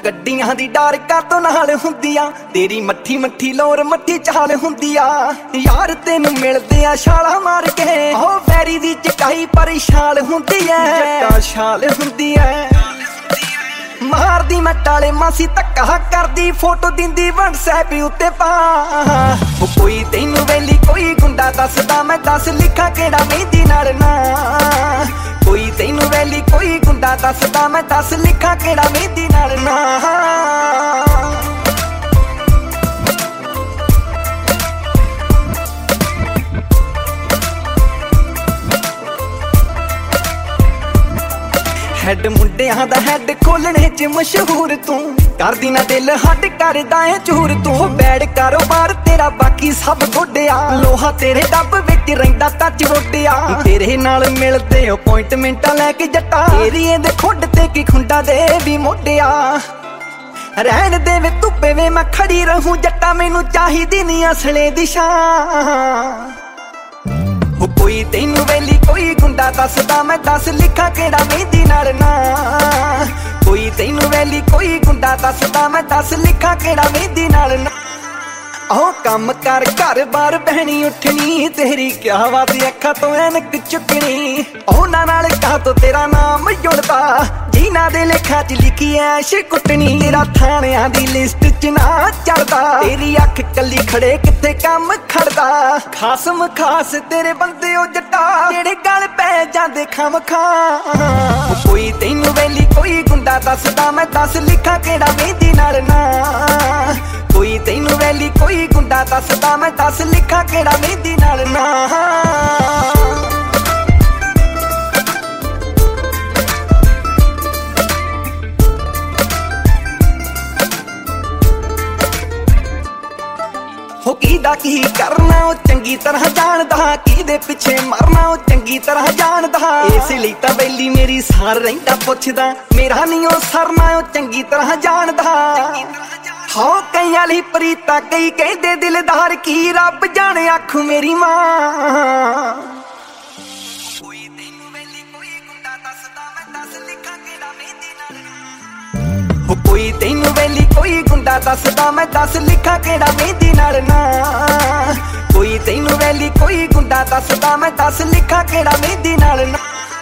ਗੱਡੀਆਂ ਦੀ ਡਾਰ ਕਾਤੋਂ ਨਾਲ ਹੁੰਦੀਆਂ ਤੇਰੀ ਮੱਠੀ ਮੱਠੀ ਲੋਰ ਮੱਠੀ ਚਾਲ ਹੁੰਦੀ ਆ ਯਾਰ ਤੈਨੂੰ ਮਿਲਦੇ ਆ ਛਾਲਾ ਮਾਰ ਕੇ ਉਹ ਵੈਰੀ ਦੀ ਚਕਾਈ ਪਰ ਛਾਲ ਹੁੰਦੀ ਐ ਜੱਟਾ ਛਾਲ ਹੁੰਦੀ ਐ ਮਾਰਦੀ ਮੈਂ ਟਾਲੇ ਮਾਸੀ ਧੱਕਾ ਕਰਦੀ ਫੋਟੋ ਦਿੰਦੀ WhatsApp ਉੱਤੇ ਪਾ ਉਹ ਕੋਈ ਤੈਨੂੰ ਵੈਲੀ ਕੋਈ ਗੁੰਡਾ ਦੱਸਦਾ ਮੈਂ ਦੱਸ ਲਿਖਾਂ ਕਿਹੜਾ ਮਹਿੰਦੀ ਨਾਲ ਨਾ ਕੋਈ ਤੈਨੂੰ ਵੈਲੀ ਕੋਈ ਗੁੰਡਾ ਦੱਸਦਾ ਮੈਂ ਦੱਸ ਲਿਖਾਂ ਕਿਹੜਾ ਮਹਿੰਦੀ ਨਾਲ ਨਾ ਹੈਡ ਮੁੰਡਿਆਂ ਦਾ ਹੈਡ ਖੋਲਣੇ ਚ ਮਸ਼ਹੂਰ ਤੂੰ ਕਰਦੀ ਨਾ ਦਿਲ ਹੱਡ ਕਰਦਾ ਏ ਚੂਰ ਤੂੰ ਬੈਡ ਕਾਰੋਬਾਰ ਤੇਰਾ ਬਾਕੀ ਸਭ ਗੋਡਿਆ ਲੋਹਾ ਤੇਰੇ ਡੱਬ ਵਿੱਚ ਰਹਿੰਦਾ ਟੱਚ ਵੋਡਿਆ ਤੇਰੇ ਨਾਲ ਮਿਲਦੇ ਅਪਾਇੰਟਮੈਂਟਾਂ ਲੈ ਕੇ ਜੱਟਾ ਏਰੀਏ ਦੇ ਖੁੱਡ ਤੇ ਕੀ ਖੁੰਡਾ ਦੇ ਵੀ ਮੋਢਿਆ ਰਹਿਣ ਦੇ ਵੇ ਧੁੱਪੇ ਵੇ ਮੈਂ ਖੜੀ ਰਹੂੰ ਜੱਟਾ ਮੈਨੂੰ ਚਾਹੀਦੀ ਨੀ ਅਸਲੇ ਦੀ ਸ਼ਾਨ ਉਹ ਕੋਈ ਤੈਨੂੰ ਵੈਲੀ ਕੋਈ ਗੁੰਡਾ ਦੱਸਦਾ ਮੈਂ ਦੱਸ ਲਿਖਾਂ ਕਿਹੜਾ ਮਹਿੰਦੀ ਨਾਲ ਨਾ ਕੋਈ ਤੈਨੂੰ ਵੈਲੀ ਕੋਈ ਗੁੰਡਾ ਦੱਸਦਾ ਮੈਂ ਦੱਸ ਲਿਖਾਂ ਕਿਹੜਾ ਮਹਿੰਦੀ ਨਾਲ ਨਾ ਉਹ ਕੰਮ ਕਰ ਘਰ ਬਾਰ ਬਹਿਣੀ ਉੱਠਣੀ ਤੇਰੀ ਕਿਆ ਬਾਤ ਅੱਖਾਂ ਤੋਂ ਐਨਕ ਚੁੱਕਣੀ ਉਹਨਾਂ ਨਾਲ ਕਾ ਤੋਂ ਤੇਰਾ ਨਾਮ ਜੁੜਦਾ ਜਿਨ੍ਹਾਂ ਦੇ ਲੇਖਾਂ 'ਚ ਲਿਖੀ ਐਸ਼ ਕੁੱਟਣੀ ਤੇਰਾ ਥਾਣਿਆਂ ਦੀ ਲਿਸਟ 'ਚ ਨਾ ਚੜਦਾ ਤੇਰੀ ਅੱਖ ਕੱਲੀ ਖੜੇ ਕਿੱਥੇ ਕੰਮ ਖੜਦਾ ਖਾਸਮ ਖਾਸ ਤੇਰੇ ਬੰਦੇ ਉਹ ਜੱਟਾ ਜਿਹੜੇ ਗਲ ਪੈ ਜਾਂਦੇ ਖਮਖਾ ਕੋਈ ਤੈਨੂੰ ਵੈਲੀ ਕੋਈ ਗੁੰਡਾ ਦੱਸਦਾ ਮੈਂ ਦੱਸ ਲਿਖਾਂ ਕਿਹੜਾ ਮਹਿੰਦੀ ਨਾਲ ਨਾ ਕੋਈ ਤੈਨੂੰ ਵੈਲੀ ਕੋਈ ਗੁੰਡਾ ਦੱਸਦਾ ਮੈਂ ਦੱਸ ਲਿਖਾਂ ਕਿਹੜਾ ਮਹਿੰਦੀ ਨਾਲ ਨਾ ਹੋ ਕਿਹਦਾ ਕੀ ਕਰਨਾ ਉਹ ਚੰਗੀ ਤਰ੍ਹਾਂ ਜਾਣਦਾ ਕਿਹਦੇ ਪਿੱਛੇ ਮਰਨਾ ਉਹ ਚੰਗੀ ਤਰ੍ਹਾਂ ਜਾਣਦਾ ਇਸ ਲਈ ਤਾਂ ਵੈਲੀ ਮੇਰੀ ਸਾਰ ਰਹਿੰਦਾ ਪੁੱਛਦਾ ਮੇਰਾ ਨਹੀਂ ਉਹ ਸਰਨਾ ਉਹ ਚੰਗੀ ਤਰ੍ਹਾਂ ਜਾਣਦਾ ਹੋ ਕਈਆਂ ਲਈ ਪ੍ਰੀਤਾ ਕਈ ਕਹਿੰਦੇ ਦਿਲਦਾਰ ਕੀ ਰੱਬ ਜਾਣੇ ਆਖੂ ਮੇਰੀ ਮਾਂ ਕੋਈ ਤੈਨੂੰ ਵੈਲੀ ਕੋਈ ਗੁੰਡਾ ਦੱਸਦਾ ਮੈਂ ਦੱਸ ਲਿਖਾਂ ਕਿਹੜਾ ਮਹਿੰਦੀ ਨਾਲ ਹੋ ਕੋਈ ਤੈਨੂੰ ਵੈਲੀ ਕੋਈ ਗੁੰਡਾ ਦੱਸਦਾ ਮੈਂ ਦੱਸ ਲਿਖਾਂ ਕਿਹੜਾ ਮਹਿੰਦੀ ਨਾਲ ਨਾ ਕੋਈ ਤੈਨੂੰ ਵੈਲੀ ਕੋਈ ਗੁੰਡਾ ਦੱਸਦਾ ਮੈਂ ਦੱਸ ਲਿਖਾਂ ਕਿਹੜਾ ਮਹਿੰਦੀ ਨਾਲ ਨਾ